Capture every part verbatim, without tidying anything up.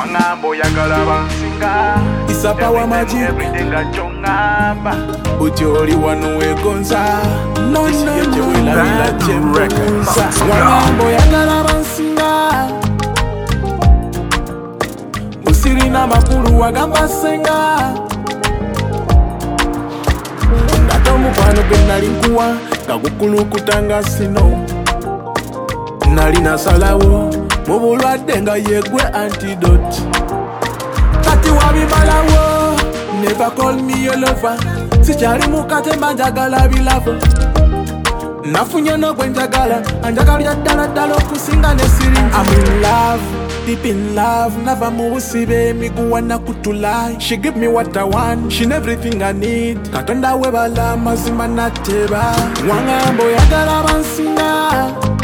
Wangambo yagala bansinga Isapa wa magic everything nga chongamba Ujoli wanu wegonza No, no, no, Bad Records. Wangambo yagala bansinga Usirina makulu wagamba senga Ngata mukwano gwe nali nkuwa Kagukulukuta sino Nali nasalawo mu bulwadde nga yegwe antidote Kati wabimalawo Never call me your lover Sikyali mukate manjagala bilavo Nafunye n'ogwe njagala Anjagalya ddala ddala okusinga ne siringi I'm in love, deep in love Nava mu busibe miguwa nakutula She give me what I want, she everything I need Katonda webala mazima nateba Wangambo yagala bansinga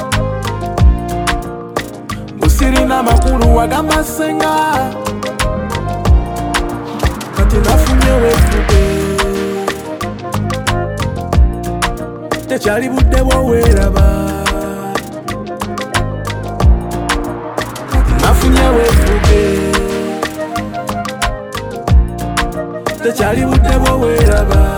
Usirina makulu wagamba senga Kati nafunye wefuge Tekyali budde bwoweraba Nafunye wefuge Tekyali budde bwoweraba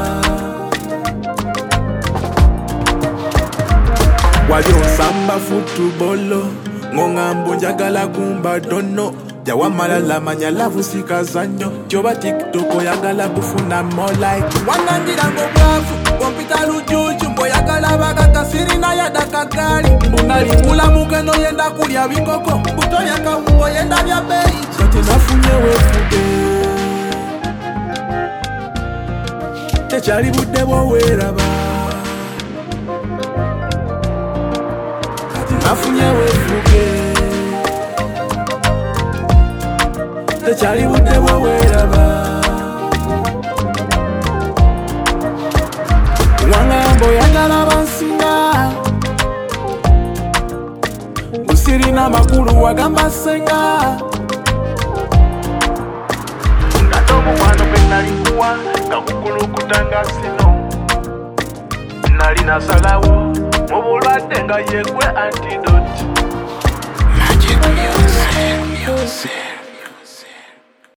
Wali osamba futubolo Ngongambo njagala gumba dono Jawa malala manya lavu sikazanyo Joba TikTok oyagala kufuna more like Wanandira ngobafu Kompita lujuju mbo yagala bagaka sirina yada kakali Mbunali mbula mugeno yenda kulya bikoko Mbuto yaka ungo yenda bya bei Kati nafunye wefuge Tekyali budde bwoweraba Kati nafunye wefuge Tekyali budde bwoweraba Wangambo yagala bansinga Usirina makulu wagamba senga Ngata omukwano gwe nali nkuwa Kagukulukuta sino Nali nasalawo mu bulwadde nga yegwe antidote Magic music, music.